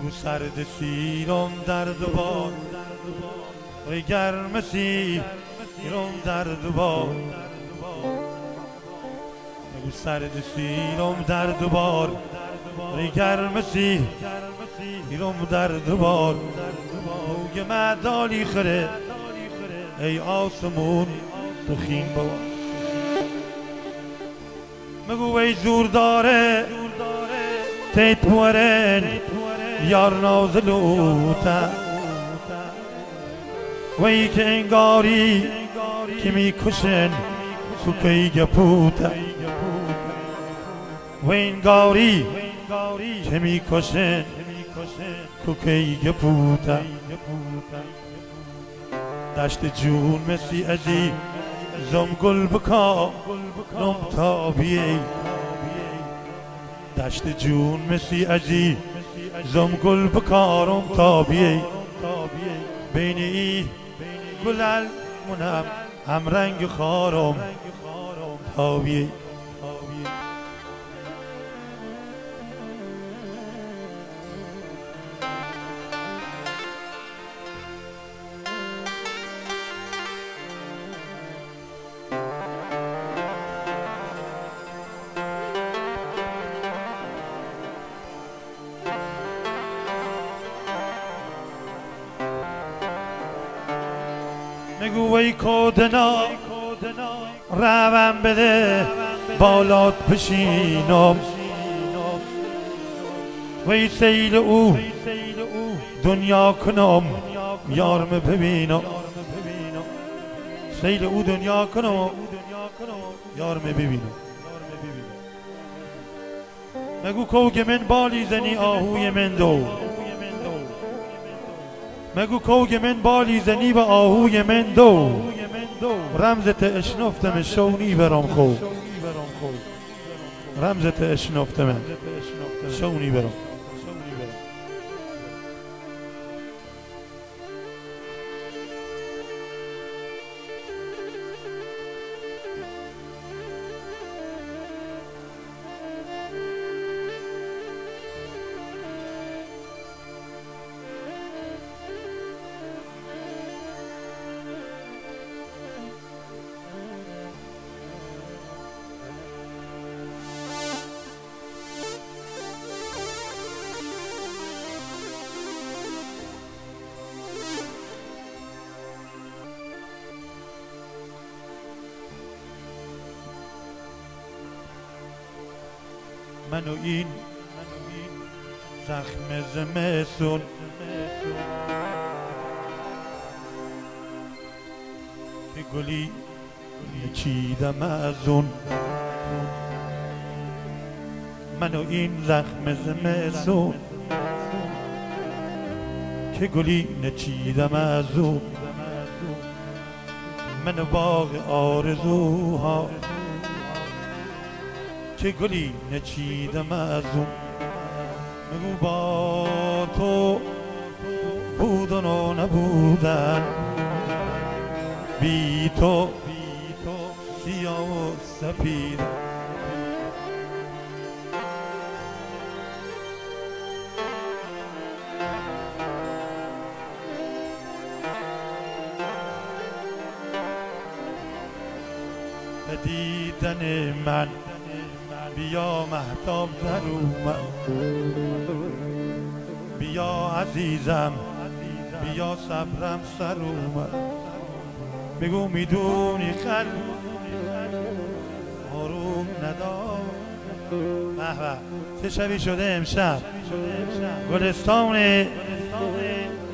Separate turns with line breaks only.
بگو سرد سیرم در دوبار و گرم سیرم در دوبار بگو سرد سیرم در دوبار و گرم سیرم در دوبار موگ مدالی خره ای آسمون تو خیم بوار مگو ای زور داره تیت پورن یار نازلوتا وی که انگاری که میکشن کوکی گپوتا و انگاری که میکشن کوکی گپوتا دشت جون مسی ازی زم گل بکا نم تابیه دشت جون مسی ازی زم گل بکارم تابیه بینی گلال منم هم رنگ خارم تابیه مگو وی کودنا روم بده بالات بشینم وی سیل او دنیا کنم یارم ببینم سیل او دنیا کنم یارم ببینم مگو کوگ من بالی زنی آهوی من دو مگو کوگ من بالی زنی و آهوی من دو رمزت اشنفتم شونی برام خو رمزت اشنفتم شونی برام من و این زخم زمستون که گلی چیدم از اون من و این زخم زمستون که گلی نچیدم از اون من و باغ آرزوها که گلی نچیدم از اون مگو با تو بودن و نبودن بی تو سیاه و سپید به دیدن من بیا مهتاب در اومد بیا عزیزم بیا صبرم سر اومد بگو میدونی قلب آروم ندار به چه شبی شده امشب گلستان